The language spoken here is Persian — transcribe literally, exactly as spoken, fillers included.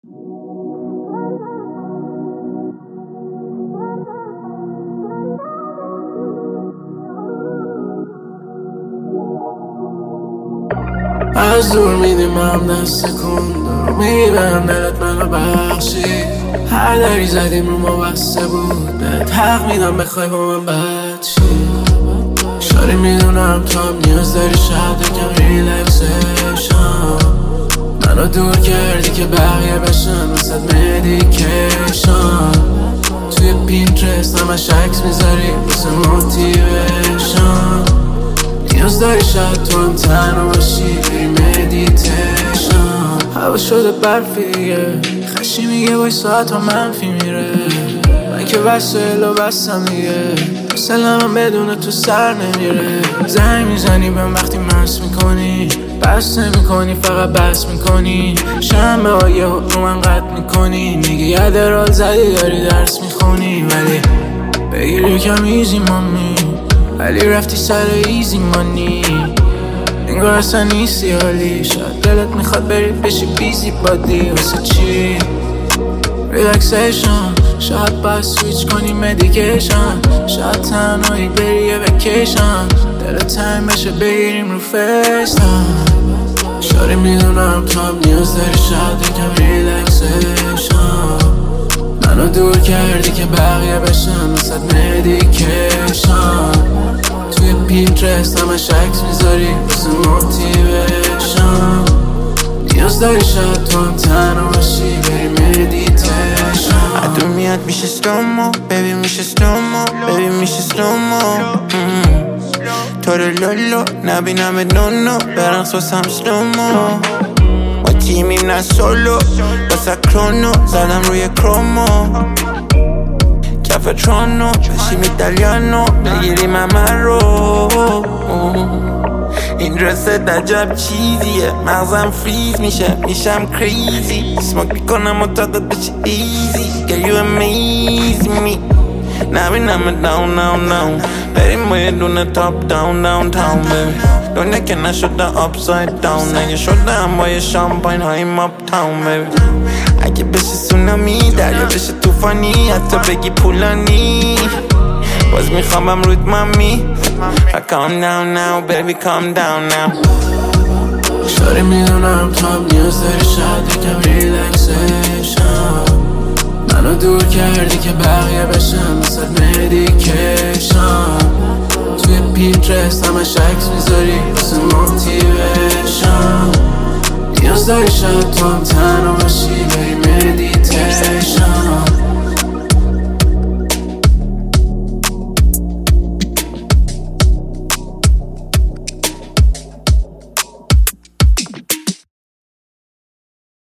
از دور میدیمم دست کن دارو میبرم دلت منو بخشی هر دری زدیم رو ما بسته بود بهت حق میدم بخوای با من بد شی شاری میدونم تو هم نیاز داری شاید یکم ریلکسیشن منو دور کردی که بقیه بشن واسه مدیکیشن توی پینترست همش عکس میذاری واسه موتیویشن نیاز داری شاید تو هم تنها باشی بری مدیتیشن هوا شده برفی دیگه خشی میگه بای ساعت ها منفی میره من که وسایل و بستم دیگه سلام بدون تو سر نمیره زنگ میزنی بهم وقتی مست میکنی بس نمیکنی فقط بس میکنی شنبه ها یه رو من قطع میکنی میگی یه درال زدی داری درس میخونی ولی بگیر یکم ایزی مامی ولی رفتی سر ایزی مانی انگار اصلا نیستی حالی شاید دلت میخواد بری بشی بیزی بادی واسه چی ریلکسیشن شاید باید سویچ کنی مدیکیشن شاید تنهایی بری یه وکیشن دلت تایم بشه بگیریم رو فیستم شاری میدونم تو هم نیاز داری شاید یکم ریلکسیشن منو دور کردی که بقیه بشن واسه مدیکیشن توی پینترست همش عکس میذاری واسه موتیویشن نیاز داری شاید تو هم تنها باشی بری مدیتیشن ادو میاد میشه سلومو بیبی میشه سلومو بیبی میشه سلومو تو رو لولو نبینم نونو برقص واسم سلومو ما تیمیم نه سولو واسه کرونو زدم روی کرومو کف ترونو بشیم ایتالیانو بگیریم همه رو این رسد عجب چیزیه مغزم فریز میشه میشم کریزی سموک میکنم و تاقت بشه ایزی Girl you amaze me نبینم داون داون داون بریم با یه دونه تاپ داون داون تاون بیبی دونه که نشده upside down اگه شده هم با یه شامپاین هاییم اپ تاون بیبی اگه بشه سونامی دریا بشه توفانی حتی بگی پولانی باز میخوابم رود مامی Calm down now baby calm down now شاری میدونم تو هم نیاز داری شاید یکم ریلکسیشن منو دور کردی که بقیه بشن واسه مدیکیشن توی پینترست همش عکس میذاری واسه موتیویشن نیاز داری شاید تو هم تنها باشی